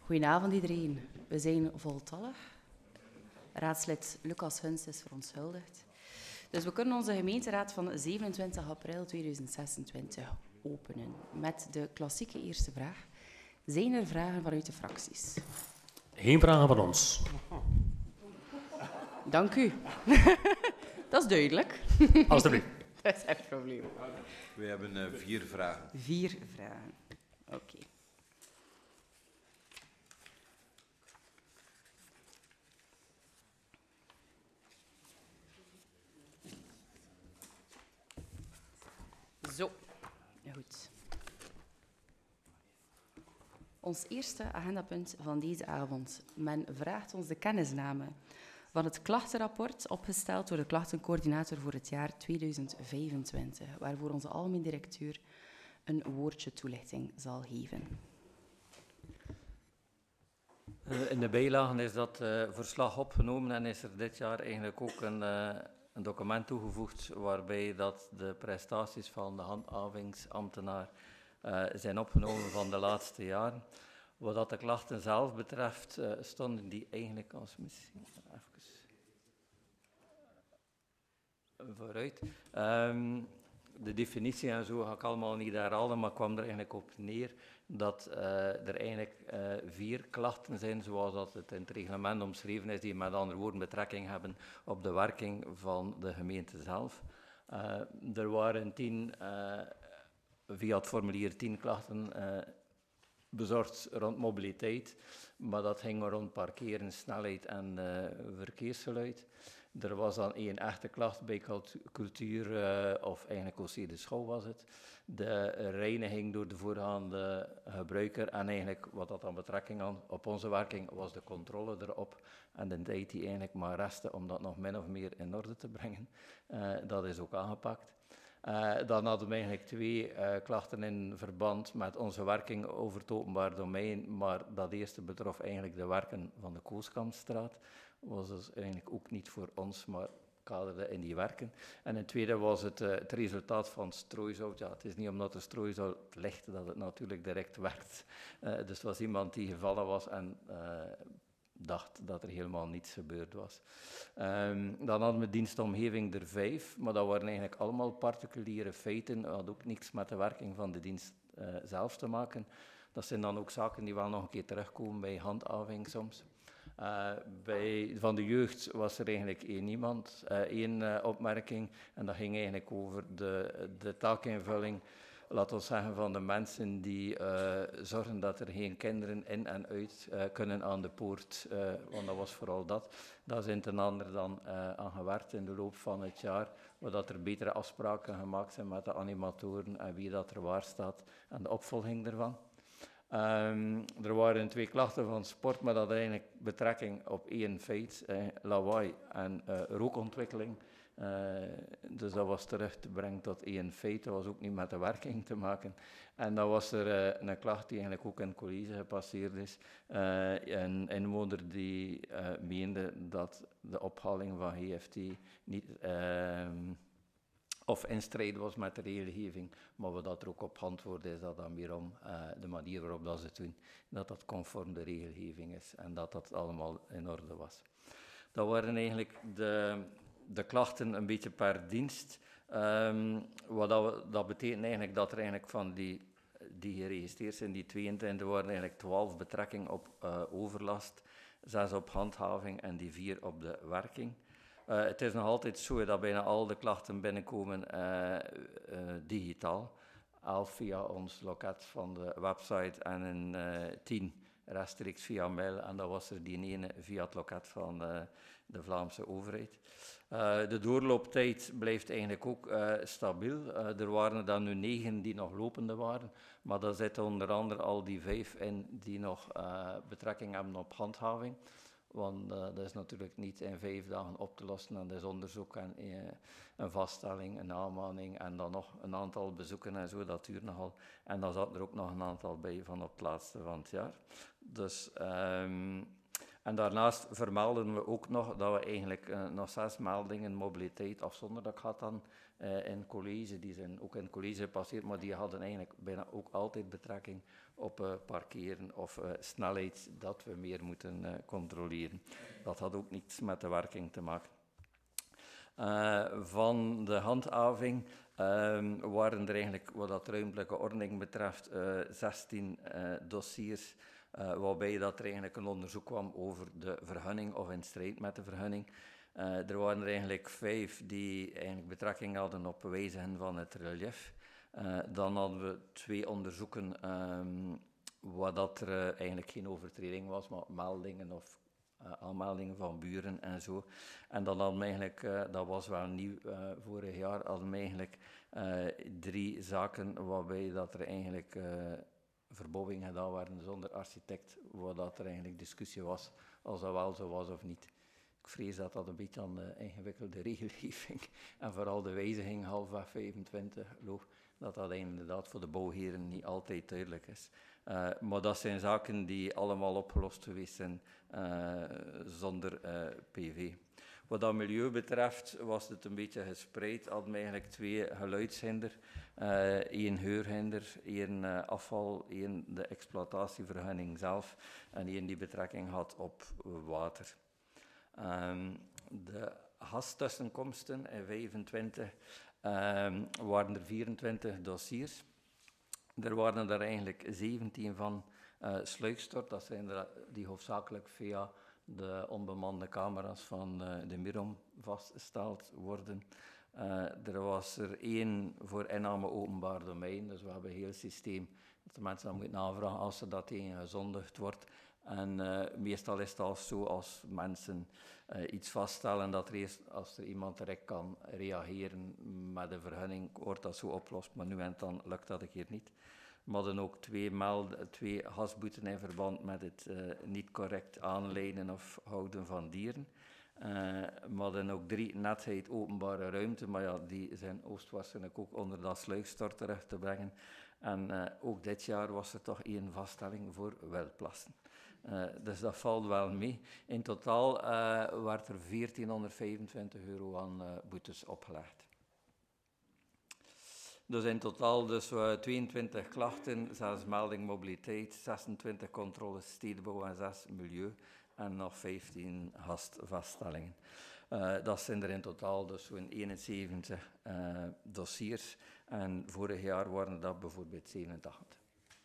Goedenavond iedereen. We zijn voltallig. Raadslid Lucas Huns is verontschuldigd. Dus we kunnen onze gemeenteraad van 27 april 2026 openen met de klassieke eerste vraag. Zijn er vragen vanuit de fracties? Geen vragen van ons. Dank u. Dat is duidelijk. Alsjeblieft. Dat is geen probleem. We hebben 4 vragen. 4 vragen. Oké. Zo, goed. Ons eerste agendapunt van deze avond. Men vraagt ons de kennisname van het klachtenrapport, opgesteld door de klachtencoördinator voor het jaar 2025, waarvoor onze algemeen directeur een woordje toelichting zal geven. In de bijlagen is dat verslag opgenomen en is er dit jaar eigenlijk ook een document toegevoegd waarbij dat de prestaties van de handhavingsambtenaar zijn opgenomen van de laatste jaren. Wat dat de klachten zelf betreft, stonden die eigenlijk als misschien even vooruit. De definitie en zo ga ik allemaal niet herhalen, maar kwam er eigenlijk op neer dat er eigenlijk 4 klachten zijn, zoals dat het in het reglement omschreven is, die met andere woorden betrekking hebben op de werking van de gemeente zelf. Er waren 10, via het formulier 10 klachten bezorgd rond mobiliteit, maar dat ging rond parkeren, snelheid en verkeersgeluid. Er was dan 1 echte klacht bij cultuur, of eigenlijk ook de schouw was het. De reiniging door de voorgaande gebruiker en eigenlijk wat dat dan betrekking had op onze werking was de controle erop en de tijd die eigenlijk maar restte om dat nog min of meer in orde te brengen. Dat is ook aangepakt. Dan hadden we eigenlijk 2 klachten in verband met onze werking over het openbaar domein, maar dat eerste betrof eigenlijk de werken van de Kooskampstraat. Was dus eigenlijk ook niet voor ons, maar kaderde in die werken. En het tweede was het resultaat van strooisout. Ja, het is niet omdat er strooisout ligt dat het natuurlijk direct werkt. Dus het was iemand die gevallen was en dacht dat er helemaal niets gebeurd was. Dan hadden we dienstomgeving er 5, maar dat waren eigenlijk allemaal particuliere feiten. Dat had ook niks met de werking van de dienst zelf te maken. Dat zijn dan ook zaken die wel nog een keer terugkomen bij handhaving soms. Van de jeugd was er eigenlijk één opmerking en dat ging eigenlijk over de taakinvulling, laten we zeggen, van de mensen die zorgen dat er geen kinderen in en uit kunnen aan de poort, want dat was vooral dat. Daar zijn ten andere dan aan gewerkt in de loop van het jaar, zodat er betere afspraken gemaakt zijn met de animatoren en wie dat er waar staat en de opvolging ervan. Er waren 2 klachten van sport, maar dat had eigenlijk betrekking op 1 feit, lawaai en rookontwikkeling. Dus dat was terug te brengen tot 1 feit, dat was ook niet met de werking te maken. En dan was er een klacht die eigenlijk ook in het college gepasseerd is. Een inwoner die meende dat de ophaling van GFT niet of in strijd was met de regelgeving, maar wat dat er ook op antwoord is, dat dan weer om de manier waarop dat ze het doen, dat dat conform de regelgeving is en dat dat allemaal in orde was. Dat waren eigenlijk de klachten een beetje per dienst. Dat betekent eigenlijk dat er eigenlijk van die geregistreerd zijn, die 22, waren eigenlijk 12 betrekking op overlast, 6 op handhaving en die 4 op de werking. Het is nog altijd zo dat bijna al de klachten binnenkomen digitaal, 11 via ons loket van de website en een 10 rechtstreeks via mail. En dat was er die ene via het loket van de Vlaamse overheid. De doorlooptijd blijft eigenlijk ook stabiel. Er waren er dan nu 9 die nog lopende waren, maar daar zitten onder andere al die 5 in die nog betrekking hebben op handhaving. Want dat is natuurlijk niet in 5 dagen op te lossen. En dat is onderzoek en een vaststelling, een aanmaning en dan nog een aantal bezoeken en zo. Dat duurt nogal. En dan zat er ook nog een aantal bij van op het laatste van het jaar. Dus En daarnaast vermelden we ook nog dat we eigenlijk nog 6 meldingen mobiliteit afzonderlijk hadden in college. Die zijn ook in het college gepasseerd, maar die hadden eigenlijk bijna ook altijd betrekking op parkeren of snelheid, dat we meer moeten controleren. Dat had ook niets met de werking te maken. Van de handhaving waren er eigenlijk, wat dat ruimtelijke ordening betreft, 16 dossiers, waarbij dat er eigenlijk een onderzoek kwam over de vergunning of in strijd met de vergunning. Er waren er eigenlijk 5 die eigenlijk betrekking hadden op wijzigen van het relief. Dan hadden we 2 onderzoeken waar dat er eigenlijk geen overtreding was, maar meldingen of aanmeldingen van buren en zo. En dan hadden we eigenlijk, dat was wel nieuw vorig jaar, hadden we eigenlijk 3 zaken waarbij dat er eigenlijk verbouwingen gedaan werden zonder architect, waar dat er eigenlijk discussie was als dat wel zo was of niet. Ik vrees dat dat een beetje aan de ingewikkelde regelgeving en vooral de wijziging halfweg 25 loopt, dat dat inderdaad voor de bouwheren niet altijd duidelijk is. Maar dat zijn zaken die allemaal opgelost geweest zijn zonder PV. Wat dat milieu betreft was het een beetje gespreid. Hadden we eigenlijk 2 geluidshinder, 1 geurhinder, 1 afval, 1 de exploitatievergunning zelf en 1 die betrekking had op water. De gastussenkomsten in 25 waren er 24 dossiers. Er waren er eigenlijk 17 van sluikstort. Dat zijn er die hoofdzakelijk via de onbemande camera's van de MIROM vastgesteld worden. Er was er 1 voor inname openbaar domein. Dus we hebben een heel systeem dat de mensen dan moeten navragen als er dat tegen gezondigd wordt. En meestal is het al zo als mensen iets vaststellen dat er eerst, als er iemand direct kan reageren met een vergunning, wordt dat zo opgelost. Maar nu en dan lukt dat een keer niet. We hadden ook 2 gasboeten in verband met het niet correct aanlijnen of houden van dieren. We hadden ook 3 netheid openbare ruimte, maar ja, die zijn oostwaarschijnlijk ook onder dat sluikstort terecht te brengen. En ook dit jaar was er toch 1 vaststelling voor wildplassen. Dus dat valt wel mee. In totaal werd er €1425 aan boetes opgelegd. Dus in totaal dus 22 klachten, 6 melding mobiliteit, 26 controles stedenbouw en 6 milieu en nog 15 gastvaststellingen. Dat zijn er in totaal dus zo'n 71 dossiers en vorig jaar waren dat bijvoorbeeld 87.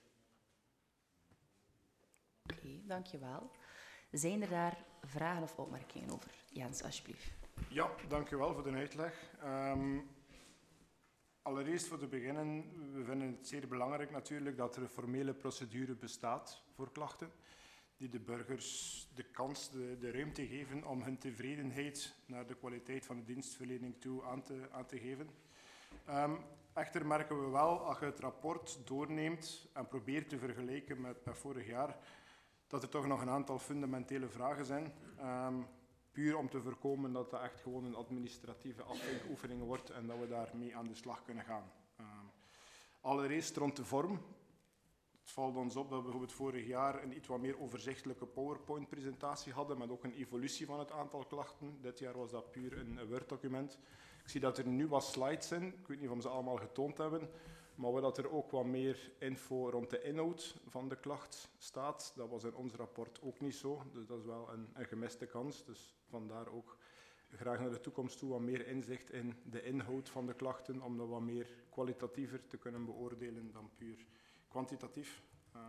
Oké, dankjewel. Zijn er daar vragen of opmerkingen over? Jens, alsjeblieft. Ja, dankjewel voor de uitleg. Allereerst voor te beginnen, we vinden het zeer belangrijk natuurlijk dat er een formele procedure bestaat voor klachten, die de burgers de kans, de ruimte geven om hun tevredenheid naar de kwaliteit van de dienstverlening toe aan te geven. Echter merken we wel, als je het rapport doorneemt en probeert te vergelijken met vorig jaar, dat er toch nog een aantal fundamentele vragen zijn. Puur om te voorkomen dat dat echt gewoon een administratieve afvinkoefening wordt en dat we daarmee aan de slag kunnen gaan. Allereerst rond de vorm. Het valt ons op dat we bijvoorbeeld vorig jaar een iets wat meer overzichtelijke PowerPoint-presentatie hadden met ook een evolutie van het aantal klachten. Dit jaar was dat puur een Word-document. Ik zie dat er nu wat slides zijn. Ik weet niet of we ze allemaal getoond hebben. Maar dat er ook wat meer info rond de inhoud van de klacht staat. Dat was in ons rapport ook niet zo. Dus dat is wel een gemiste kans. Dus vandaar ook graag naar de toekomst toe wat meer inzicht in de inhoud van de klachten. Om dat wat meer kwalitatiever te kunnen beoordelen dan puur kwantitatief.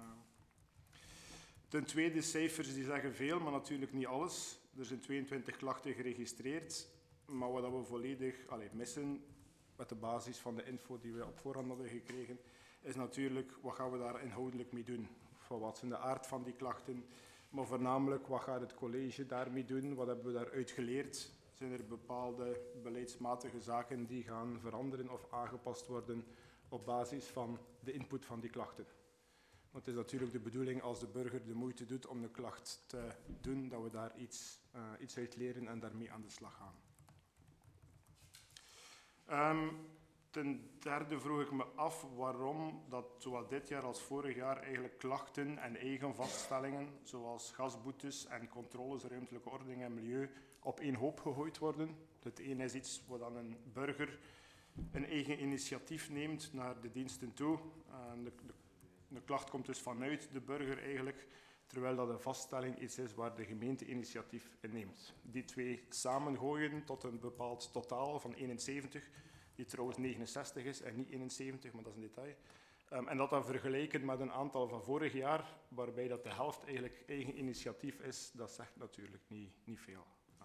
Ten tweede, cijfers die zeggen veel, maar natuurlijk niet alles. Er zijn 22 klachten geregistreerd. Maar wat we volledig missen, met de basis van de info die we op voorhand hadden gekregen, is natuurlijk wat gaan we daar inhoudelijk mee doen. Wat zijn de aard van die klachten, maar voornamelijk wat gaat het college daarmee doen, wat hebben we daaruit geleerd. Zijn er bepaalde beleidsmatige zaken die gaan veranderen of aangepast worden op basis van de input van die klachten. Want het is natuurlijk de bedoeling als de burger de moeite doet om de klacht te doen, dat we daar iets uit leren en daarmee aan de slag gaan. Ten derde vroeg ik me af waarom dat zowel dit jaar als vorig jaar eigenlijk klachten en eigen vaststellingen, zoals gasboetes en controles ruimtelijke ordening en milieu, op één hoop gegooid worden. Het ene is iets waar dan een burger een eigen initiatief neemt naar de diensten toe. De klacht komt dus vanuit de burger eigenlijk, terwijl dat een vaststelling iets is waar de gemeente initiatief in neemt. Die twee samengooien tot een bepaald totaal van 71, die trouwens 69 is en niet 71, maar dat is een detail. En dat dan vergelijken met een aantal van vorig jaar, waarbij dat de helft eigenlijk eigen initiatief is, dat zegt natuurlijk niet veel.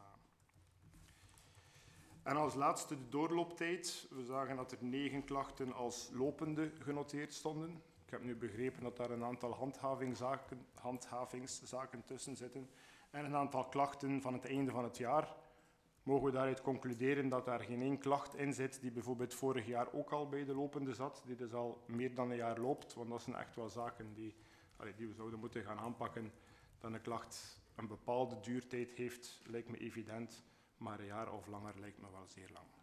En als laatste de doorlooptijd. We zagen dat er 9 klachten als lopende genoteerd stonden. Ik heb nu begrepen dat daar een aantal handhavingszaken tussen zitten en een aantal klachten van het einde van het jaar. Mogen we daaruit concluderen dat daar geen één klacht in zit die bijvoorbeeld vorig jaar ook al bij de lopende zat, die dus al meer dan een jaar loopt, want dat zijn echt wel zaken die we zouden moeten gaan aanpakken. Dat een klacht een bepaalde duurtijd heeft, lijkt me evident, maar een jaar of langer lijkt me wel zeer lang.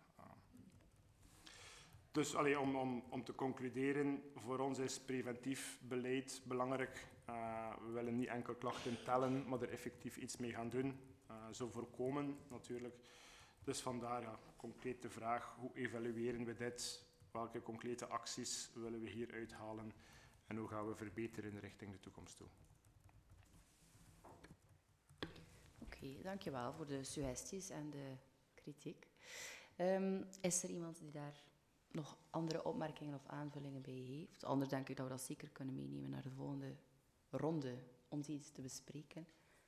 Dus om te concluderen, voor ons is preventief beleid belangrijk. We willen niet enkel klachten tellen, maar er effectief iets mee gaan doen. Zo voorkomen natuurlijk. Dus vandaar concreet de vraag, hoe evalueren we dit? Welke concrete acties willen we hier uithalen? En hoe gaan we verbeteren richting de toekomst toe? Oké, dankjewel voor de suggesties en de kritiek. Is er iemand die daar nog andere opmerkingen of aanvullingen bij heeft? Anders denk ik dat we dat zeker kunnen meenemen naar de volgende ronde om iets te bespreken.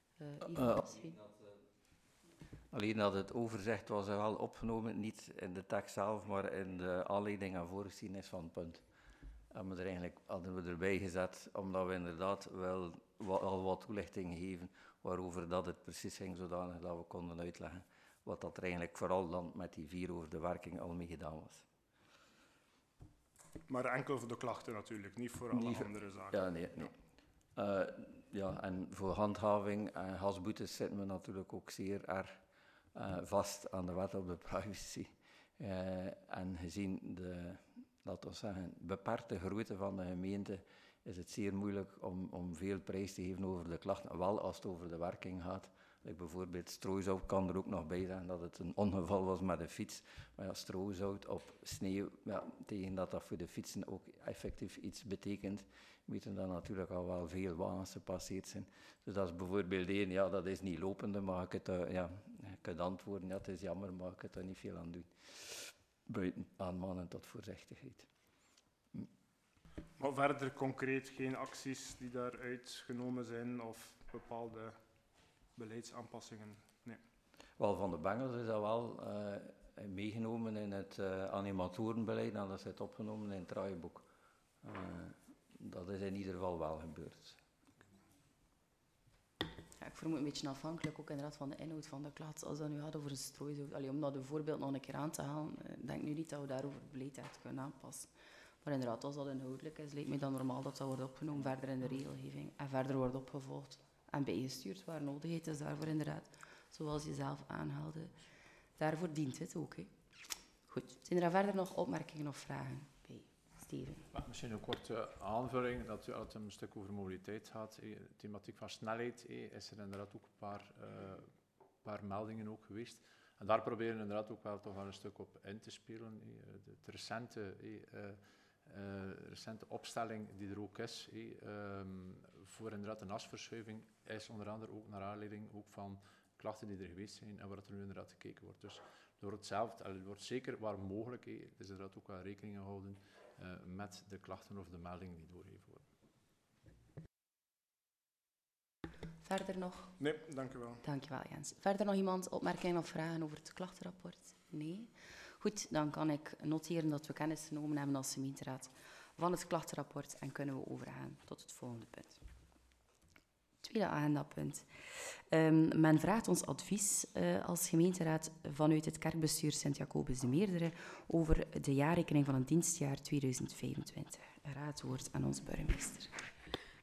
Alleen dat het overzicht was er wel opgenomen, niet in de tekst zelf, maar in de aanleiding en voorgeschiedenis van het punt. Hadden we erbij gezet, omdat we inderdaad wel al wat toelichting geven waarover dat het precies ging, zodanig dat we konden uitleggen wat dat er eigenlijk vooral dan met die 4 over de werking al mee gedaan was. Maar enkel voor de klachten natuurlijk, niet voor alle andere zaken. Ja, nee. En voor handhaving en gasboetes zitten we natuurlijk ook zeer erg vast aan de wet op de privacy. En gezien de, laten we zeggen, beperkte grootte van de gemeente is het zeer moeilijk om veel prijs te geven over de klachten, wel als het over de werking gaat. Bijvoorbeeld stroozout kan er ook nog bij zijn dat het een ongeval was met een fiets. Maar ja, stroozout op sneeuw, tegen dat voor de fietsen ook effectief iets betekent, moeten dan natuurlijk al wel veel wagens gepasseerd zijn. Dus dat is bijvoorbeeld één, dat is niet lopende, maar je kunt antwoorden, het is jammer, maar je kunt er niet veel aan doen. Buiten aanmanen tot voorzichtigheid. Maar verder concreet geen acties die daaruit genomen zijn of bepaalde beleidsaanpassingen? Nee. Wel, van de bengels is dat wel meegenomen in het animatorenbeleid en dat zit opgenomen in het draaiboek. Dat is in ieder geval wel gebeurd. Ja, ik vermoed een beetje afhankelijk ook inderdaad van de inhoud van de klacht. Als dat nu gaat over een strooizout, om dat voorbeeld nog een keer aan te halen, denk nu niet dat we daarover het beleid echt kunnen aanpassen. Maar inderdaad, als dat inhoudelijk is, lijkt me dan normaal dat dat wordt opgenomen verder in de regelgeving en verder wordt opgevolgd en bijgestuurd waar nodigheid is daarvoor inderdaad, zoals je zelf aanhaalde. Daarvoor dient het ook. Hè. Goed, zijn er verder nog opmerkingen of vragen bij Steven? Misschien een korte aanvulling, dat het een stuk over mobiliteit gaat. De thematiek van snelheid is er inderdaad ook een paar meldingen ook geweest. En daar proberen we inderdaad ook wel toch wel een stuk op in te spelen. De recente opstelling die er ook is, voor inderdaad een asverschuiving, is onder andere ook naar aanleiding ook van klachten die er geweest zijn en waar er nu inderdaad gekeken wordt. Dus er wordt zeker waar mogelijk, is inderdaad ook wel rekening gehouden met de klachten of de meldingen die doorgegeven worden. Verder nog? Nee, dank u wel. Dank je wel, Jens. Verder nog iemand opmerkingen of vragen over het klachtenrapport? Nee? Goed, dan kan ik noteren dat we kennis genomen hebben als gemeenteraad van het klachtenrapport en kunnen we overgaan tot het volgende punt. Tweede agendapunt. Men vraagt ons advies als gemeenteraad vanuit het kerkbestuur Sint-Jacobus de Meerdere over de jaarrekening van het dienstjaar 2025. Raad het woord aan ons burgemeester.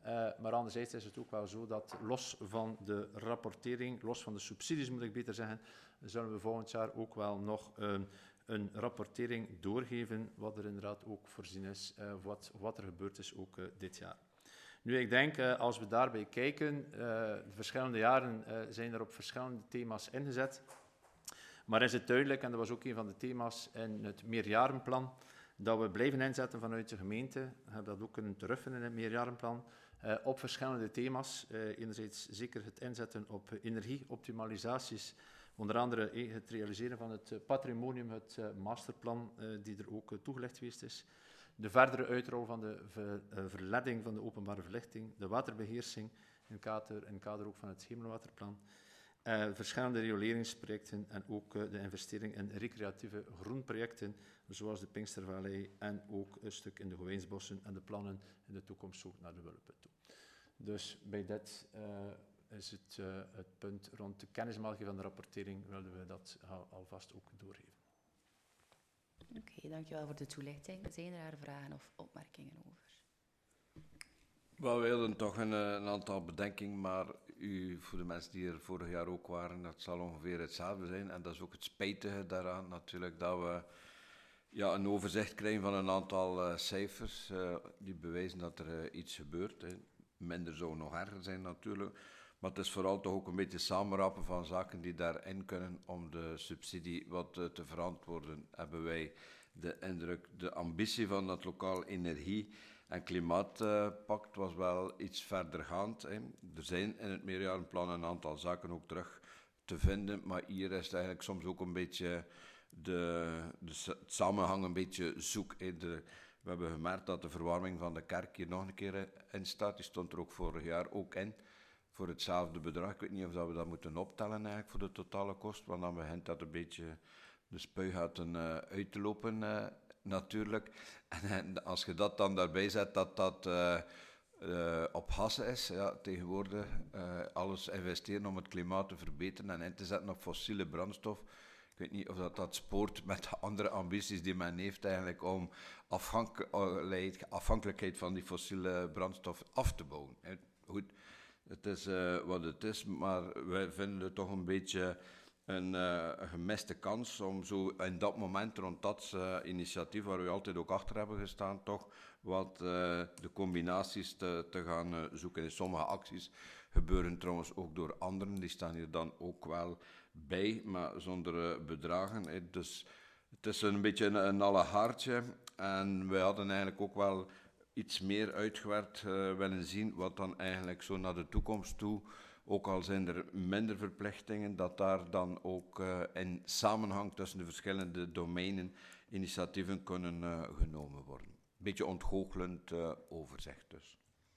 Maar anderzijds is het ook wel zo dat los van de rapportering, los van de subsidies moet ik beter zeggen, zullen we volgend jaar ook wel nog een rapportering doorgeven, wat er inderdaad ook voorzien is, wat er gebeurd is ook dit jaar. Nu, ik denk, als we daarbij kijken, de verschillende jaren zijn er op verschillende thema's ingezet. Maar is het duidelijk, en dat was ook een van de thema's in het meerjarenplan, dat we blijven inzetten vanuit de gemeente, we hebben dat ook kunnen terugvinden in het meerjarenplan, op verschillende thema's. Enerzijds zeker het inzetten op energieoptimalisaties, onder andere het realiseren van het patrimonium, het masterplan die er ook toegelicht geweest is. De verdere uitrol van de verleiding van de openbare verlichting, de waterbeheersing in kader ook van het Hemelwaterplan, verschillende rioleringsprojecten en ook de investering in recreatieve groenprojecten, zoals de Pinkstervallei en ook een stuk in de Gowijnsbossen en de plannen in de toekomst ook naar de Wulpen toe. Dus bij dit is het punt rond de kennismaking van de rapportering, willen we dat alvast ook doorgeven. Oké, dankjewel voor de toelichting. Zijn er daar vragen of opmerkingen over? We wilden toch een aantal bedenkingen, maar voor de mensen die er vorig jaar ook waren, dat zal ongeveer hetzelfde zijn. En dat is ook het spijtige daaraan natuurlijk, dat we een overzicht krijgen van een aantal cijfers die bewijzen dat er iets gebeurt. Minder zou nog erger zijn natuurlijk. Maar het is vooral toch ook een beetje samenrappen van zaken die daarin kunnen om de subsidie wat te verantwoorden. Hebben wij de indruk, de ambitie van dat lokaal energie- en klimaatpact was wel iets verdergaand. Er zijn in het meerjarenplan een aantal zaken ook terug te vinden, maar hier is het eigenlijk soms ook een beetje het samenhang een beetje zoek. We hebben gemerkt dat de verwarming van de kerk hier nog een keer in staat. Die stond er ook vorig jaar ook in, voor hetzelfde bedrag. Ik weet niet of we dat moeten optellen eigenlijk voor de totale kost, want dan begint dat een beetje de spuigaten uit te lopen natuurlijk. En als je dat dan daarbij zet, dat op gassen is, ja, tegenwoordig alles investeren om het klimaat te verbeteren en in te zetten op fossiele brandstof. Ik weet niet of dat spoort met de andere ambities die men heeft eigenlijk om afhankelijkheid van die fossiele brandstof af te bouwen. Goed, het is wat het is, maar wij vinden het toch een beetje een gemiste kans om zo in dat moment rond dat initiatief, waar we altijd ook achter hebben gestaan, toch wat de combinaties te gaan zoeken. In sommige acties gebeuren trouwens ook door anderen, die staan hier dan ook wel bij, maar zonder bedragen. Dus het is een beetje een allegaartje en wij hadden eigenlijk ook wel iets meer uitgewerkt willen zien, wat dan eigenlijk zo naar de toekomst toe, ook al zijn er minder verplichtingen, dat daar dan ook in samenhang tussen de verschillende domeinen initiatieven kunnen genomen worden. Een beetje ontgoochelend overzicht dus.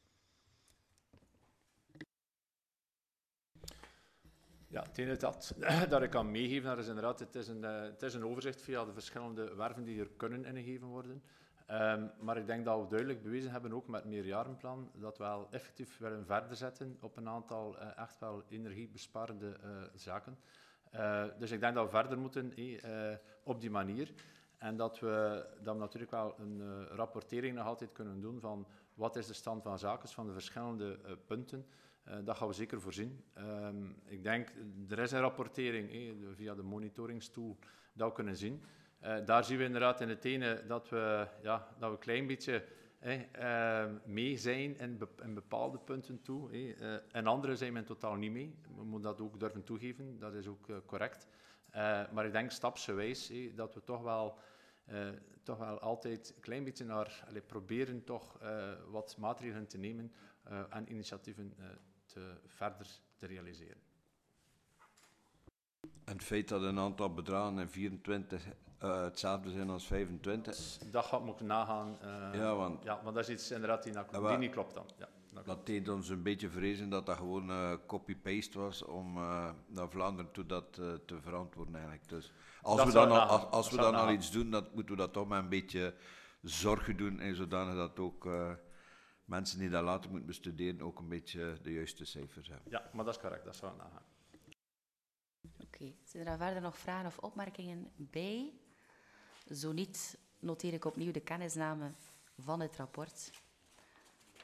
Ja, het ene dat ik kan meegeven, dat is inderdaad, het is een overzicht via de verschillende werven die er kunnen ingegeven worden. Maar ik denk dat we duidelijk bewezen hebben, ook met het meerjarenplan, dat we wel effectief willen verder zetten op een aantal echt wel energiebesparende zaken. Dus ik denk dat we verder moeten op die manier. En dat we natuurlijk wel een rapportering nog altijd kunnen doen van wat is de stand van zaken van de verschillende punten. Dat gaan we zeker voorzien. Ik denk, er is een rapportering via de monitoringstool dat we kunnen zien. Daar zien we inderdaad in het ene dat we een klein beetje mee zijn in bepaalde punten toe. En andere zijn we in totaal niet mee. We moeten dat ook durven toegeven, dat is ook correct. Maar ik denk stapsgewijs dat we toch wel altijd een klein beetje proberen toch wat maatregelen te nemen en initiatieven verder te realiseren. En het feit dat een aantal bedragen in 24 hetzelfde zijn als 25... Dat gaat moeten nagaan. Want dat is iets inderdaad die niet klopt dan. Ja, dat deed ons een beetje vrezen dat dat gewoon copy-paste was om naar Vlaanderen toe dat te verantwoorden eigenlijk. Dus als we dan al iets doen, dan moeten we dat toch met een beetje zorgen doen, en zodanig dat ook mensen die dat later moeten bestuderen ook een beetje de juiste cijfers hebben. Ja, maar dat is correct, dat zou nagaan. Oké, zijn er verder nog vragen of opmerkingen bij? Zo niet, noteer ik opnieuw de kennisname van het rapport.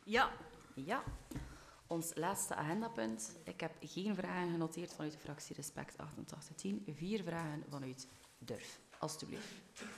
Ja. Ja. Ons laatste agendapunt. Ik heb geen vragen genoteerd vanuit de fractie Respect 8810. 4 vragen vanuit Durf. Alsjeblieft.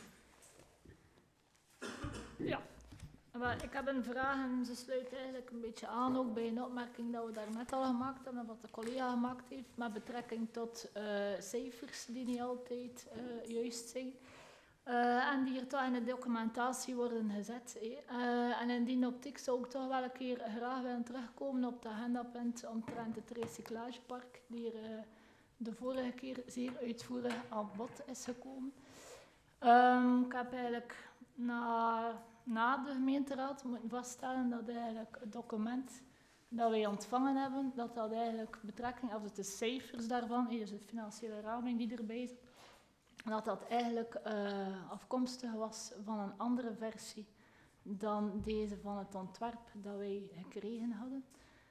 Ja, maar ik heb een vraag en ze sluit eigenlijk een beetje aan ook bij een opmerking dat we daarnet al gemaakt hebben, wat de collega gemaakt heeft, met betrekking tot cijfers die niet altijd juist zijn. En die hier toch in de documentatie worden gezet. En in die optiek zou ik toch wel een keer graag willen terugkomen op het agendapunt omtrent het recyclagepark, die er de vorige keer zeer uitvoerig aan bod is gekomen. Ik heb eigenlijk na de gemeenteraad moeten vaststellen dat eigenlijk het document dat wij ontvangen hebben, dat eigenlijk betrekking, of de cijfers daarvan, dus de financiële raming die erbij zit, dat eigenlijk afkomstig was van een andere versie dan deze van het ontwerp dat wij gekregen hadden.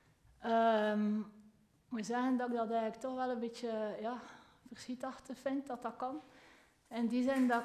Ik moet zeggen dat ik dat eigenlijk toch wel een beetje verschietachtig vind dat dat kan. In die zin dat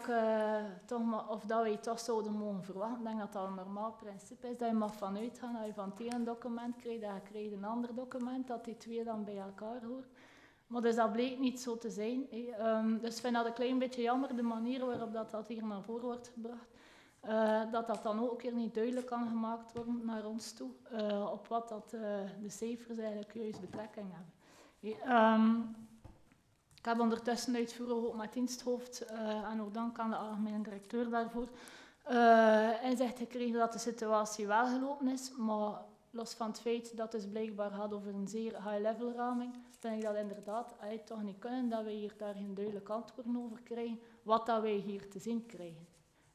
dat wij toch zouden mogen verwachten. Ik denk dat dat een normaal principe is, dat je mag vanuit gaan, dat je van het ene document krijgt, dat je krijgt een ander document, dat die twee dan bij elkaar horen. Maar dus dat bleek niet zo te zijn. Dus ik vind dat een klein beetje jammer, de manier waarop dat hier naar voren wordt gebracht. Dat dan ook een keer niet duidelijk kan gemaakt worden naar ons toe, op wat dat, de cijfers eigenlijk juist betrekking hebben. Ik heb ondertussen uitvoerig ook met diensthoofd en ook dank aan de algemene directeur daarvoor inzicht gekregen dat de situatie wel gelopen is, maar los van het feit dat het dus blijkbaar gaat over een zeer high-level raming, vind ik dat inderdaad toch niet kunnen dat wij hier daar geen duidelijk antwoorden over krijgen, wat dat wij hier te zien krijgen.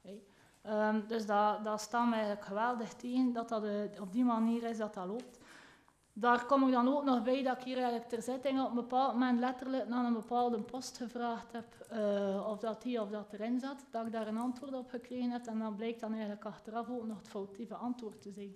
Dus dat staan we eigenlijk geweldig tegen, dat dat op die manier is dat dat loopt. Daar kom ik dan ook nog bij dat ik hier eigenlijk ter zitting op een bepaald moment letterlijk naar een bepaalde post gevraagd heb of dat erin zat, dat ik daar een antwoord op gekregen heb en dan blijkt dan eigenlijk achteraf ook nog het foutieve antwoord te zijn.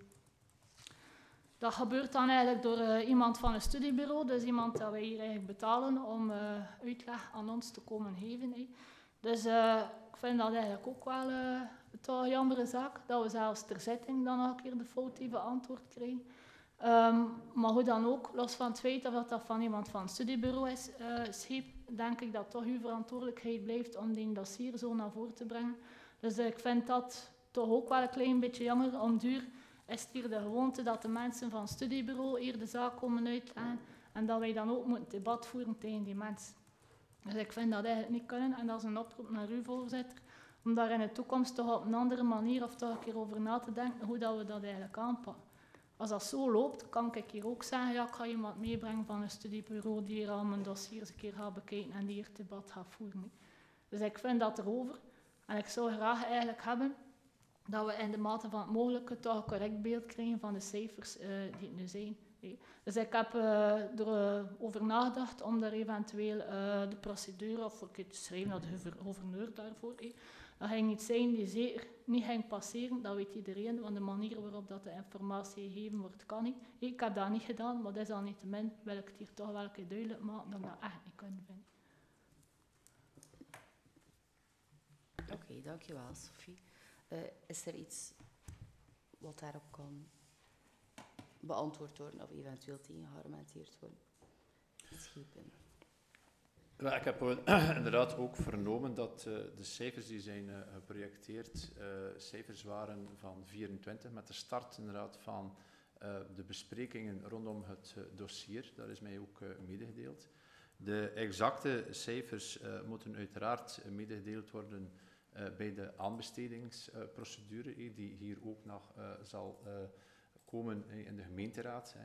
Dat gebeurt dan eigenlijk door iemand van een studiebureau, dus iemand dat wij hier eigenlijk betalen om uitleg aan ons te komen geven. Dus ik vind dat eigenlijk ook wel toch een jammere zaak, dat we zelfs ter zitting dan nog een keer de foutieve antwoord krijgen. Maar hoe dan ook, los van het feit dat dat van iemand van het studiebureau is, denk ik dat toch uw verantwoordelijkheid blijft om die dossier zo naar voren te brengen. Dus ik vind dat toch ook wel een klein beetje jammer. Om duur is het hier de gewoonte dat de mensen van het studiebureau hier de zaak komen uitleggen en dat wij dan ook moeten debat voeren tegen die mensen. Dus ik vind dat eigenlijk niet kunnen en dat is een oproep naar u, voorzitter, om daar in de toekomst toch op een andere manier of toch een keer over na te denken hoe dat we dat eigenlijk aanpakken. Als dat zo loopt, kan ik hier ook zeggen, ja, ik ga iemand meebrengen van een studiebureau die hier al mijn dossiers een keer gaat bekijken en die hier het debat gaat voeren. Dus ik vind dat erover. En ik zou graag eigenlijk hebben dat we in de mate van het mogelijke toch een correct beeld krijgen van de cijfers die het nu zijn. Dus ik heb erover nagedacht om daar eventueel de procedure, of ik het schrijven naar de gouverneur daarvoor. Dat ging iets zijn die zeker niet ging passeren, dat weet iedereen, want de manier waarop dat de informatie gegeven wordt kan niet. Ik heb dat niet gedaan, maar desalniettemin wil ik het hier toch wel een keer duidelijk maken dat ik dat echt niet kan vinden. Oké, dankjewel Sophie. Is er iets wat daarop kan beantwoord worden of eventueel tegen geargumenteerd worden? Schepen. Ja, ik heb inderdaad ook vernomen dat de cijfers die zijn geprojecteerd, cijfers waren van 24, met de start inderdaad van de besprekingen rondom het dossier. Dat is mij ook medegedeeld. De exacte cijfers moeten uiteraard medegedeeld worden bij de aanbestedingsprocedure, die hier ook nog zal komen in de gemeenteraad.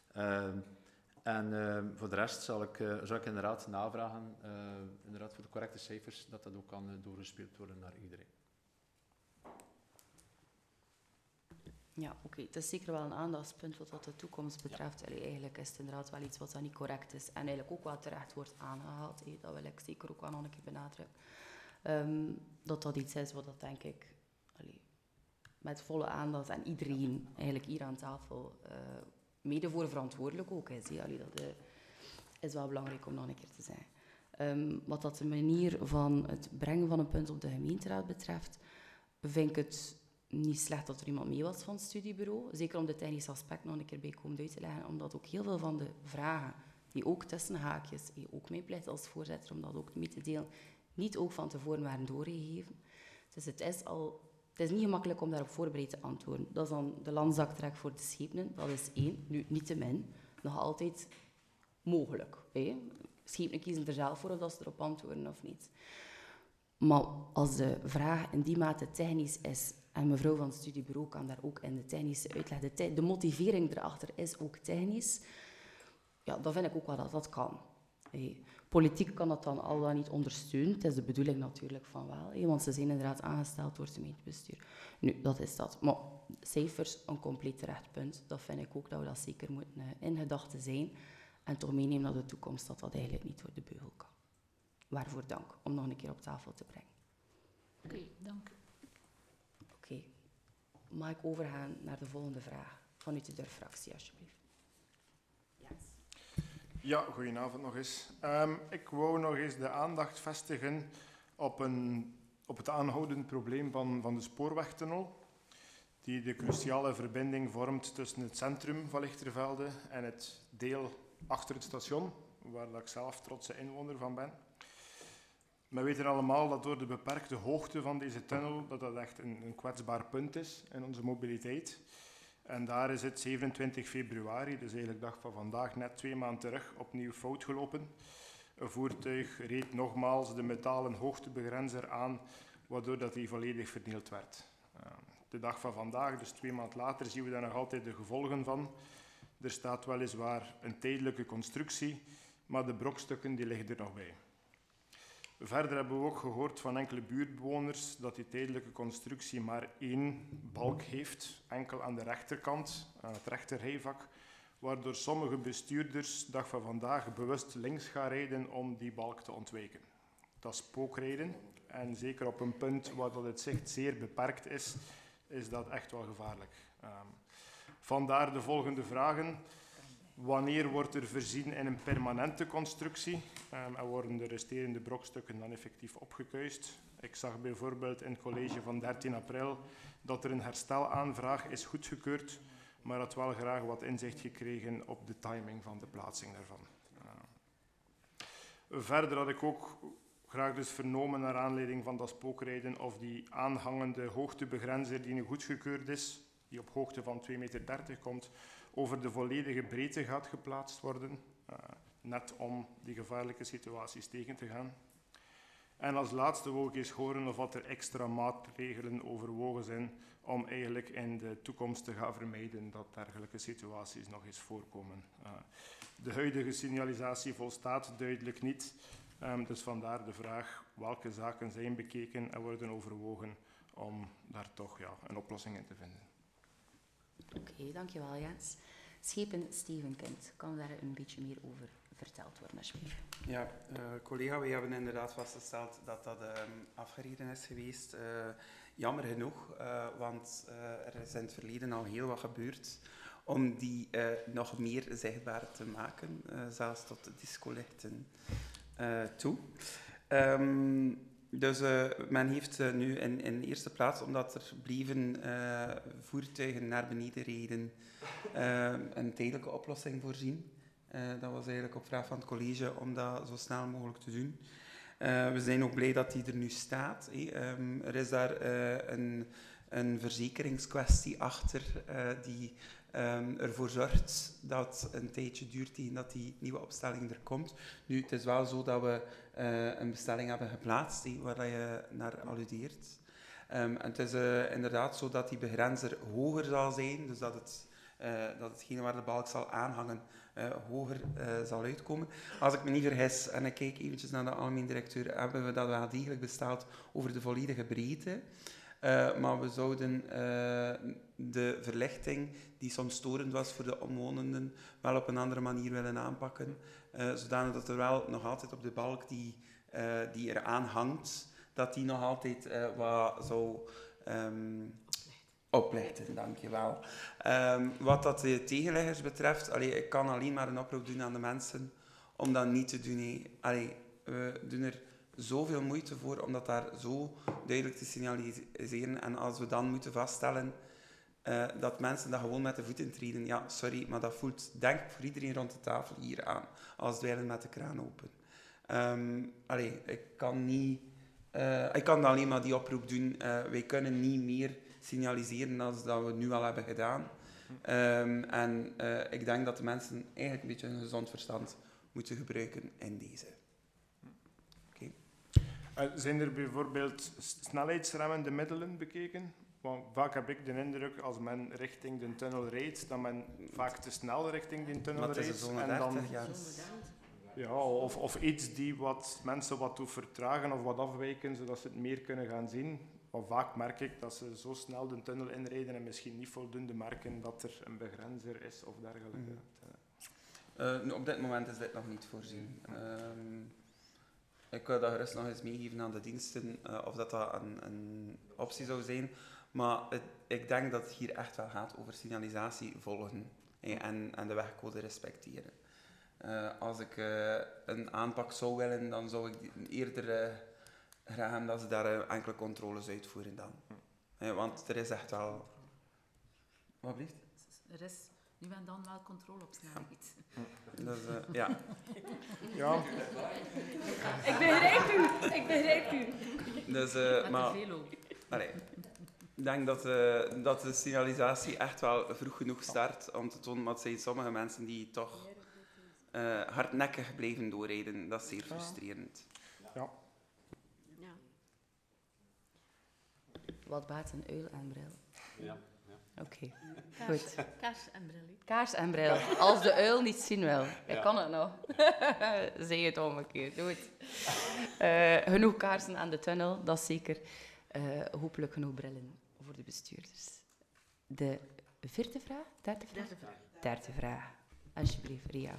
En voor de rest zal ik inderdaad navragen, inderdaad voor de correcte cijfers, dat ook kan doorgespeeld worden naar iedereen. Ja, oké. Het is zeker wel een aandachtspunt wat de toekomst betreft. Ja. Eigenlijk is het inderdaad wel iets wat niet correct is en eigenlijk ook wel terecht wordt aangehaald. Dat wil ik zeker ook wel nog een keer benadrukken. Dat iets is wat dat denk ik met volle aandacht en iedereen eigenlijk hier aan tafel mede voor verantwoordelijk ook is. Dat is wel belangrijk om nog een keer te zeggen. Wat dat de manier van het brengen van een punt op de gemeenteraad betreft, vind ik het niet slecht dat er iemand mee was van het studiebureau. Zeker om de technische aspect nog een keer bij komen uit te leggen. Omdat ook heel veel van de vragen, die ook tussen haakjes, ook mijn plicht als voorzitter, om dat ook mee te delen, niet ook van tevoren waren doorgegeven. Dus het is niet gemakkelijk om daarop voorbereid te antwoorden. Dat is dan de landzaktrek voor de schepenen, dat is 1. Nu, niettemin, nog altijd mogelijk. Schepenen kiezen er zelf voor of dat ze erop antwoorden of niet. Maar als de vraag in die mate technisch is, en mevrouw van het studiebureau kan daar ook in de technische uitleg, de motivering erachter is ook technisch, ja, dan vind ik ook wel dat dat kan. Politiek kan dat dan al dan niet ondersteunen. Het is de bedoeling natuurlijk van wel, want ze zijn inderdaad aangesteld door het gemeentebestuur. Nu, dat is dat. Maar cijfers, een compleet terecht punt. Dat vind ik ook dat we dat zeker moeten in gedachten zijn. En toch meenemen naar de toekomst dat dat eigenlijk niet door de beugel kan. Waarvoor dank, om nog een keer op tafel te brengen. Oké, dank. Oké. Mag ik overgaan naar de volgende vraag vanuit de DURF-fractie, alsjeblieft? Ja, goedenavond nog eens. Ik wou nog eens de aandacht vestigen op het aanhoudend probleem van de spoorwegtunnel, die de cruciale verbinding vormt tussen het centrum van Lichtervelde en het deel achter het station, waar ik zelf trotse inwoner van ben. We weten allemaal dat door de beperkte hoogte van deze tunnel dat echt een kwetsbaar punt is in onze mobiliteit. En daar is het 27 februari, dus eigenlijk de dag van vandaag, net 2 maanden terug, opnieuw fout gelopen. Een voertuig reed nogmaals de metalen hoogtebegrenzer aan, waardoor dat die volledig vernield werd. De dag van vandaag, dus 2 maanden later, zien we daar nog altijd de gevolgen van. Er staat weliswaar een tijdelijke constructie, maar de brokstukken die liggen er nog bij. Verder hebben we ook gehoord van enkele buurtbewoners dat die tijdelijke constructie maar 1 balk heeft, enkel aan de rechterkant, aan het rechterrijvak, waardoor sommige bestuurders dag van vandaag bewust links gaan rijden om die balk te ontwijken. Dat is spookrijden en zeker op een punt waar dat het zicht zeer beperkt is dat echt wel gevaarlijk. Vandaar de volgende vragen. Wanneer wordt er voorzien in een permanente constructie en worden de resterende brokstukken dan effectief opgekuist? Ik zag bijvoorbeeld in het college van 13 april dat er een herstelaanvraag is goedgekeurd, maar had wel graag wat inzicht gekregen op de timing van de plaatsing daarvan. Verder had ik ook graag dus vernomen naar aanleiding van dat spookrijden of die aanhangende hoogtebegrenzer die nu goedgekeurd is, die op hoogte van 2,30 meter komt, over de volledige breedte gaat geplaatst worden, net om die gevaarlijke situaties tegen te gaan. En als laatste wil ik eens horen of wat er extra maatregelen overwogen zijn om eigenlijk in de toekomst te gaan vermijden dat dergelijke situaties nog eens voorkomen. De huidige signalisatie volstaat duidelijk niet, dus vandaar de vraag welke zaken zijn bekeken en worden overwogen om daar toch een oplossing in te vinden. Oké, dankjewel Jens. Schepen Steven Kind, kan daar een beetje meer over verteld worden alsjeblieft? Ja, collega, wij hebben inderdaad vastgesteld dat dat afgereden is geweest. Jammer genoeg, want er is in het verleden al heel wat gebeurd om die nog meer zichtbaar te maken, zelfs tot de discolichten toe. Dus men heeft nu in de eerste plaats, omdat er bleven voertuigen naar beneden reden, een tijdelijke oplossing voorzien. Dat was eigenlijk op vraag van het college om dat zo snel mogelijk te doen. We zijn ook blij dat die er nu staat. Er is daar een verzekeringskwestie achter die ervoor zorgt dat het een tijdje duurt tegen dat die nieuwe opstelling er komt. Nu, het is wel zo dat we een bestelling hebben geplaatst, waar je naar alludeert. En het is inderdaad zo dat die begrenzer hoger zal zijn, dus dat hetgene waar de balk zal aanhangen hoger zal uitkomen. Als ik me niet vergis, en ik kijk eventjes naar de algemeen directeur, hebben we dat wel degelijk besteld over de volledige breedte. Maar we zouden de verlichting, die soms storend was voor de omwonenden, wel op een andere manier willen aanpakken. Zodanig dat er wel nog altijd op de balk die eraan hangt, dat die nog altijd wat zou oplichten. Dankjewel. Wat dat de tegenleggers betreft, ik kan alleen maar een oproep doen aan de mensen om dat niet te doen. We doen er zoveel moeite voor om dat daar zo duidelijk te signaliseren. En als we dan moeten vaststellen dat mensen dat gewoon met de voet intreden, ja, sorry, maar dat voelt, denk ik, voor iedereen rond de tafel hier aan, als dweilen met de kraan open. Ik kan alleen maar die oproep doen. Wij kunnen niet meer signaliseren dan dat we nu al hebben gedaan. Ik denk dat de mensen eigenlijk een beetje hun gezond verstand moeten gebruiken in deze. Zijn er bijvoorbeeld snelheidsremmende middelen bekeken? Want vaak heb ik de indruk, als men richting de tunnel rijdt, dat men vaak te snel richting die tunnel rijdt. En dan, ja, of iets die wat mensen wat doet vertragen of wat afwijken, zodat ze het meer kunnen gaan zien. Maar vaak merk ik dat ze zo snel de tunnel inrijden en misschien niet voldoende merken dat er een begrenzer is of dergelijke. Op dit moment is dit nog niet voorzien. Ik wil dat gerust nog eens meegeven aan de diensten, of dat een optie zou zijn. Maar ik denk dat het hier echt wel gaat over signalisatie volgen en de wegcode respecteren. Als ik een aanpak zou willen, dan zou ik eerder graag hebben dat ze daar enkele controles uitvoeren dan. Want er is echt wel... Wat blijft? Er is nu en dan wel controle op snelheid. Dus, ja. Ja. Ik begrijp u. Dus, maar... Ik denk dat de signalisatie echt wel vroeg genoeg start om te tonen, maar het zijn sommige mensen die toch hardnekkig blijven doorrijden. Dat is zeer frustrerend. Ja. Wat baat een uil en bril? Ja. Oké, goed. Kaars en bril. Kaars en bril. Als de uil niet zien wil. Ik kan het nog. Zeg het omgekeerd. Doe het. Genoeg kaarsen aan de tunnel, dat is zeker. Hopelijk genoeg brillen voor de bestuurders. De vierde vraag? Derde vraag? Derde vraag. Alsjeblieft, Ria.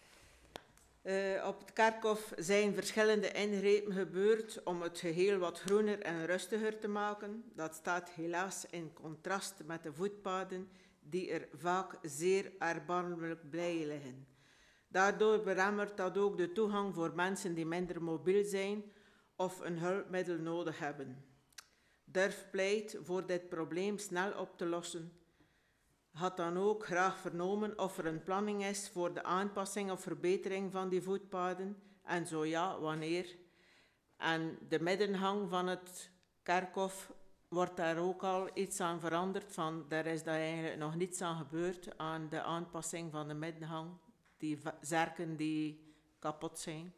Op het Kerkhof zijn verschillende ingrepen gebeurd om het geheel wat groener en rustiger te maken. Dat staat helaas in contrast met de voetpaden die er vaak zeer erbarmelijk bij liggen. Daardoor beremmert dat ook de toegang voor mensen die minder mobiel zijn of een hulpmiddel nodig hebben. Durf pleit voor dit probleem snel op te lossen. Had dan ook graag vernomen of er een planning is voor de aanpassing of verbetering van die voetpaden en zo ja, wanneer. En de middenhang van het Kerkhof, wordt daar ook al iets aan veranderd? Daar is daar eigenlijk nog niets aan gebeurd aan de aanpassing van de middenhang, die zerken die kapot zijn.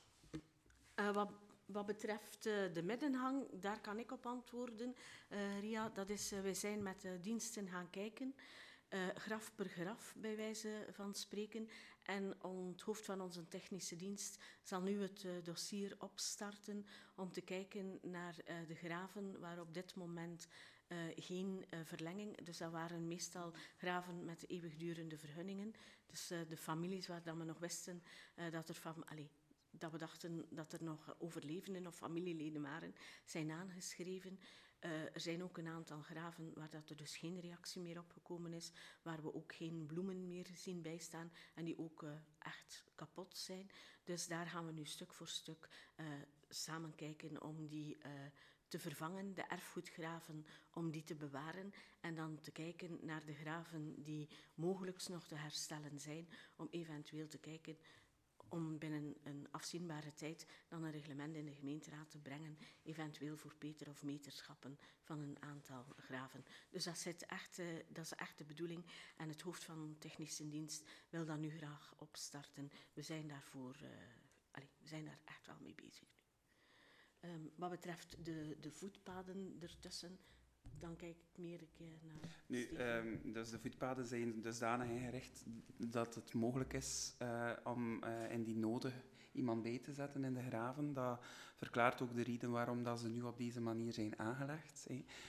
Wat betreft de middenhang, daar kan ik op antwoorden. Ria, dat is, wij zijn met de diensten gaan kijken, graf per graf bij wijze van spreken. En het hoofd van onze technische dienst zal nu het dossier opstarten om te kijken naar de graven waar op dit moment geen verlenging. Dus dat waren meestal graven met eeuwigdurende vergunningen. Dus de families waar we nog wisten dat we dachten dat er nog overlevenden of familieleden waren, zijn aangeschreven. Er zijn ook een aantal graven waar dat er dus geen reactie meer op gekomen is, waar we ook geen bloemen meer zien bijstaan en die ook echt kapot zijn. Dus daar gaan we nu stuk voor stuk samen kijken om die te vervangen, de erfgoedgraven, om die te bewaren en dan te kijken naar de graven die mogelijk nog te herstellen zijn, om eventueel te kijken om binnen een afzienbare tijd dan een reglement in de gemeenteraad te brengen, eventueel voor Peter of meterschappen van een aantal graven. Dus dat is echt de bedoeling en het hoofd van technische dienst wil dat nu graag opstarten. We zijn daar echt wel mee bezig nu. Wat betreft de voetpaden ertussen, dan kijk ik meer een keer naar... Dus de voetpaden zijn dusdanig ingericht dat het mogelijk is om in die noden iemand bij te zetten in de graven. Dat verklaart ook de reden waarom dat ze nu op deze manier zijn aangelegd.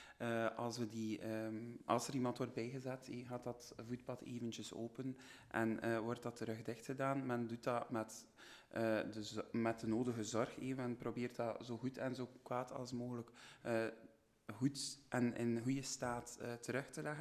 Als er iemand wordt bijgezet, gaat dat voetpad eventjes open en wordt dat terug dicht gedaan. Men doet dat met de nodige zorg. Men probeert dat zo goed en zo kwaad als mogelijk goed en in goede staat terug te leggen.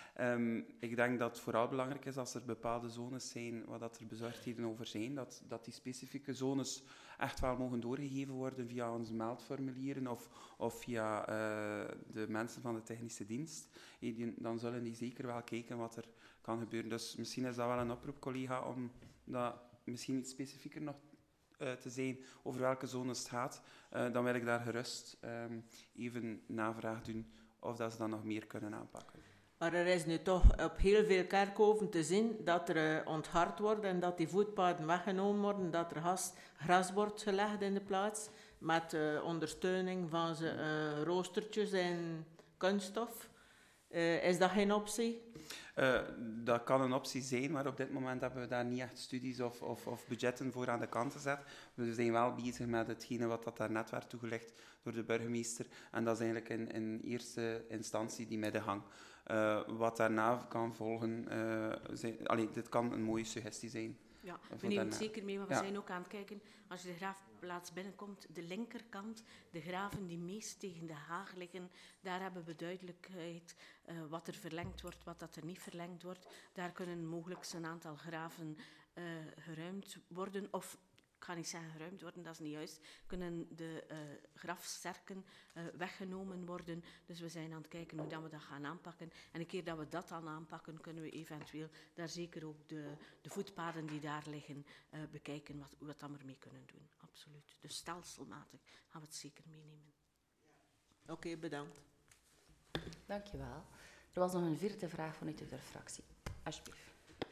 Ik denk dat het vooral belangrijk is als er bepaalde zones zijn waar dat er bezorgdheden over zijn, dat die specifieke zones echt wel mogen doorgegeven worden via onze meldformulieren of via de mensen van de technische dienst. Dan zullen die zeker wel kijken wat er kan gebeuren. Dus misschien is dat wel een oproep, collega, om dat misschien iets specifieker nog te zijn over welke zones het gaat. Dan wil ik daar gerust even navraag doen of dat ze dat nog meer kunnen aanpakken. Maar er is nu toch op heel veel kerkhoven te zien dat er onthard wordt en dat die voetpaden weggenomen worden, dat er gras wordt gelegd in de plaats met ondersteuning van roostertjes en kunststof. Is dat geen optie? Dat kan een optie zijn, maar op dit moment hebben we daar niet echt studies of budgetten voor aan de kant gezet. We zijn wel bezig met hetgene wat dat daarnet werd toegelicht door de burgemeester. En dat is eigenlijk in eerste instantie die middengang. Wat daarna kan volgen, dit kan een mooie suggestie zijn. Ja, we nemen het zeker mee, maar we zijn ook aan het kijken, als je de graafplaats binnenkomt, de linkerkant, de graven die meest tegen de Haag liggen, daar hebben we duidelijkheid wat er verlengd wordt, wat dat er niet verlengd wordt. Daar kunnen mogelijk een aantal graven geruimd worden, of ik ga niet zeggen geruimd worden, dat is niet juist, kunnen de grafzerken weggenomen worden. Dus we zijn aan het kijken hoe dat we dat gaan aanpakken. En een keer dat we dat dan aanpakken, kunnen we eventueel daar zeker ook de voetpaden die daar liggen bekijken, wat we dan ermee kunnen doen. Absoluut. Dus stelselmatig gaan we het zeker meenemen. Oké, bedankt. Dankjewel. Er was nog een vierde vraag vanuit de fractie. Alsjeblieft.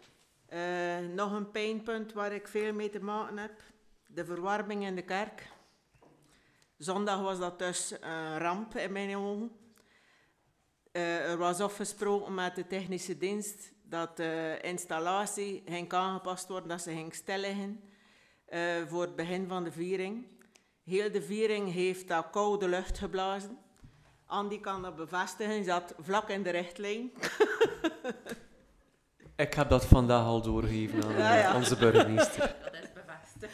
Nog een pijnpunt waar ik veel mee te maken heb. De verwarming in de kerk. Zondag was dat dus een ramp in mijn ogen. Er was afgesproken met de technische dienst dat de installatie ging aangepast worden, dat ze ging stilliggen voor het begin van de viering. Heel de viering heeft dat koude lucht geblazen. Andy kan dat bevestigen, zat vlak in de richtlijn. Ik heb dat vandaag al doorgegeven aan onze burgemeester. Dat is bevestigd.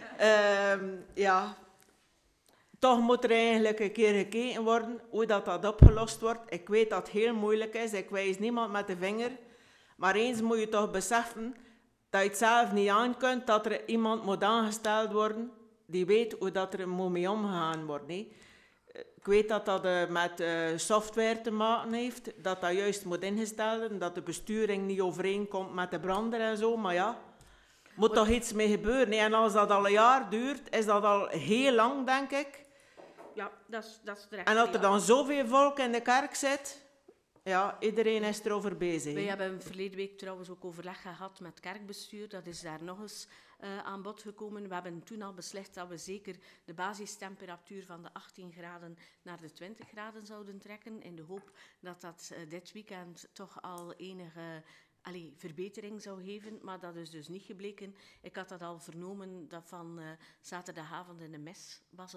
Ja, toch moet er eigenlijk een keer gekeken worden hoe dat opgelost wordt. Ik weet dat het heel moeilijk is, ik wijs niemand met de vinger. Maar eens moet je toch beseffen dat je het zelf niet aan kunt, dat er iemand moet aangesteld worden die weet hoe dat er moet mee omgegaan wordt. Nee. Ik weet dat dat met software te maken heeft, dat dat juist moet ingesteld worden, dat de besturing niet overeenkomt met de brander en zo, maar ja, moet toch iets mee gebeuren. Nee. En als dat al een jaar duurt, is dat al heel lang, denk ik. Ja, dat is terecht. En dat er dan zoveel volk in de kerk zit, ja, iedereen is erover bezig. Wij hebben verleden week trouwens ook overleg gehad met het kerkbestuur. Dat is daar nog eens aan bod gekomen. We hebben toen al beslist dat we zeker de basistemperatuur van de 18 graden naar de 20 graden zouden trekken. In de hoop dat dat dit weekend toch al enige verbetering zou geven. Maar dat is dus niet gebleken. Ik had dat al vernomen dat van zaterdagavond in de mis was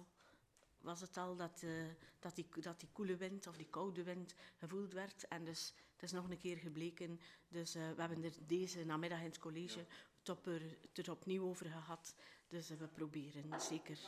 het al dat die koele wind of die koude wind gevoeld werd. En dus het is nog een keer gebleken. Dus we hebben er deze namiddag in het college het opnieuw over gehad. Dus we proberen zeker.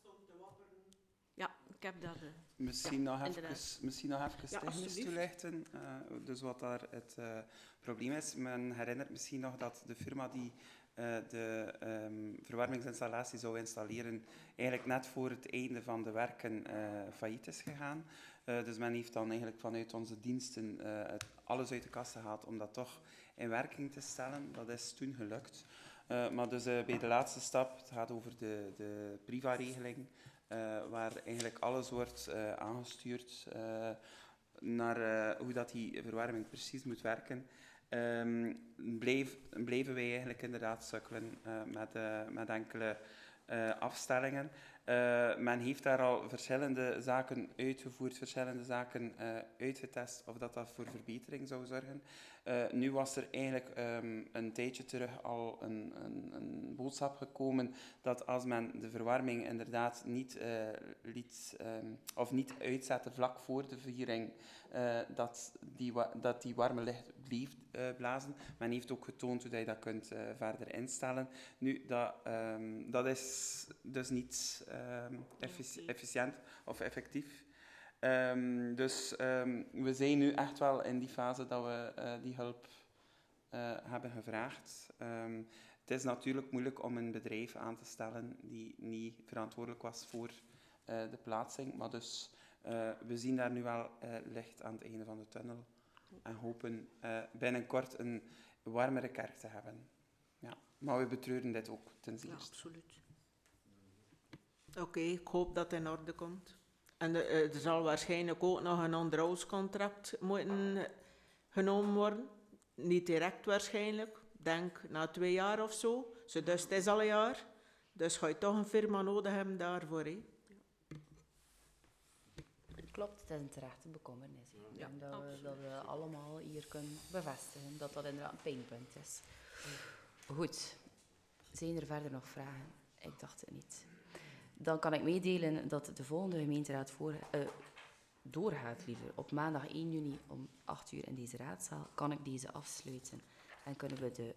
Ja, ik heb dat... Misschien nog even technisch toelichten. Dus wat daar het probleem is. Men herinnert misschien nog dat de firma die de verwarmingsinstallatie zou installeren, eigenlijk net voor het einde van de werken failliet is gegaan. Dus men heeft dan eigenlijk vanuit onze diensten alles uit de kast gehaald om dat toch in werking te stellen. Dat is toen gelukt. Maar dus bij de laatste stap, het gaat over de Priva-regeling, waar eigenlijk alles wordt aangestuurd naar hoe dat die verwarming precies moet werken. Bleven wij eigenlijk inderdaad sukkelen met enkele afstellingen. Men heeft daar al verschillende zaken uitgevoerd, verschillende zaken uitgetest of dat voor verbetering zou zorgen. Nu was er eigenlijk een tijdje terug al een boodschap gekomen dat als men de verwarming inderdaad niet niet uitzette vlak voor de viering, dat die warme lucht bleef blazen. Men heeft ook getoond hoe je dat kunt verder instellen. Nu, dat is dus niet efficiënt of effectief. Dus we zijn nu echt wel in die fase dat we die hulp hebben gevraagd. Het is natuurlijk moeilijk om een bedrijf aan te stellen die niet verantwoordelijk was voor de plaatsing. Maar dus we zien daar nu wel licht aan het einde van de tunnel. En hopen binnenkort een warmere kerk te hebben. Ja. Maar we betreuren dit ook ten zeerste. Ja, absoluut. Oké, ik hoop dat het in orde komt. En er zal waarschijnlijk ook nog een onderhoudscontract moeten genomen worden. Niet direct waarschijnlijk. Denk na 2 jaar of zo. Dus het is al een jaar. Dus ga je toch een firma nodig hebben daarvoor. Hè? Klopt, het is een terechte bekommernis. Ik denk dat we allemaal hier kunnen bevestigen dat dat inderdaad een pijnpunt is. Goed, zijn er verder nog vragen? Ik dacht het niet. Dan kan ik meedelen dat de volgende gemeenteraad doorgaat liever. Op maandag 1 juni om 8 uur in deze raadzaal kan ik deze afsluiten. En kunnen we de